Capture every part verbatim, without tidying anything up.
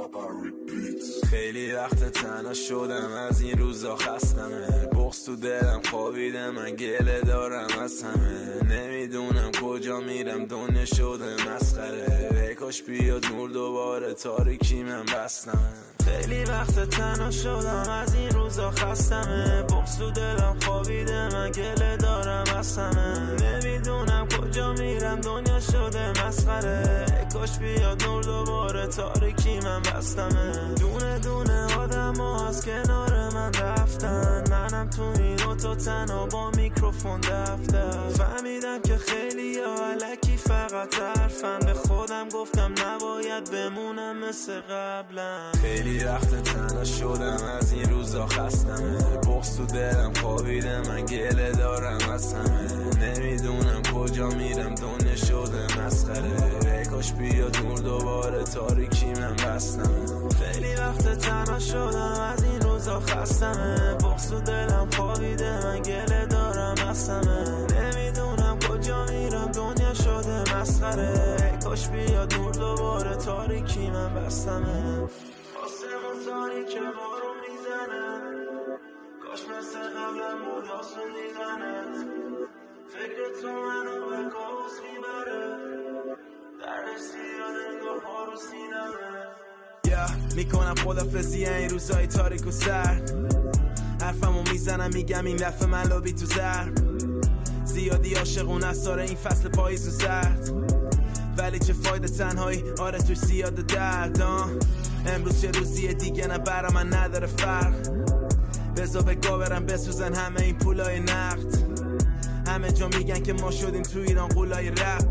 خیلی وقت تنها شدم، از این روزا خستمه، بغض تو دلم خوابیده، من گله دارم از همه، نمیدونم کجا میرم، دنیا شده مسخره، ای کاش بیاد نور دوباره، تاریکی من بستمه. خیلی وقت تنها شدم، از این روزا خستمه، بغض تو دلم خوابیده، من گله دارم از همه، نمیدونم کجا میرم، دنیا شده مسخره، ای کاش بیاد نور دوباره، تاریکی من بستمه. دونه دونه آدم ها از کنار من رفتن، منم تو این اتاق تنها با میکروفون دفتر، فهمیدم که خیلی ها علکی فقط حرفن، به خودم گفتم نباید بمونم مثل قبلا. خیلی وقت تنها شدم، از این روزا خستمه، بغض تو دلم خوابیده، من گله دارم از همه، نمیدونم کجا میرم، دنیا شده مسخره، ای کاش بیاد نور دوباره، تاریکی من بستمه. خیلی وقت تنها شدم، از این روزا خستمه، بغض تو دلم خوابیده، من گله دارم از همه، نمیدونم کجا میرم، دنیا شده مسخره، ای کاش بیاد نور دوباره، تاریکی من بستمه. آسمون تاریک بارون میزنه، کاش مثل قبلم بود آسون دیدنت، فکر تو منو به کابوس میبره، درد زیاد انگار ها رو سینمه. yeah. میکنم خدافزی این روزای تاریک و سرد، حرفمو میزنم میگم این دفعه من لابی تو زرد، زیادی عاشقون از ساره این فصل پاییز و زرد، ولی چه فایده تنهایی، آره توی زیاد درد. امروز چه روزیه دیگه، نه برا من نداره فرق، بزا بگا برم بسوزن همه این پولای نقد، همه جا میگن که ما شدیم تو ایران قولای رپ،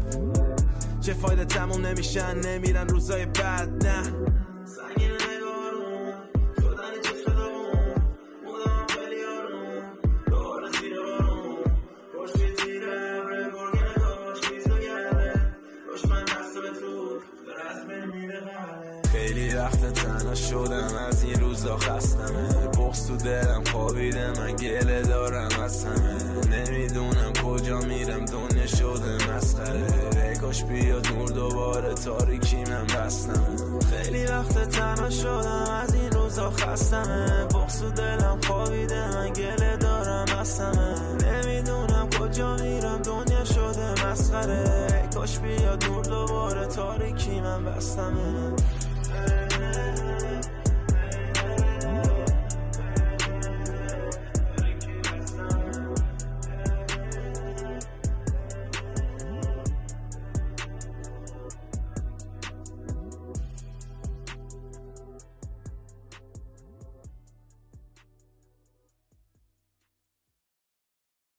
چه فایده تموم نمیشن، نمیرن روزای بعد. نه سنگین نگارون شدنی چه شدمون، بودم خیلی آروم، دوباره زیر بارون، روشی تیره عبره گرگه داشت بیز بگره، دشمن دست به تو در از بین میره غره. خیلی وقت تنها شدم، از این روزا خستمه، بغض تو دلم خوابیده، من گله دارم از همه، نمیدونم کجا میرم، دنیا شده مسخره، ای کاش بیاد نور دوباره، تاریکی من بستمه. خیلی وقت تنها شدم، از این روزا خستمه، بغض تو دلم خوابیده، من گله دارم از همه، نمیدونم کجا میرم، دنیا شده مسخره، ای کاش بیاد نور دوباره، تاریکی من بستمه.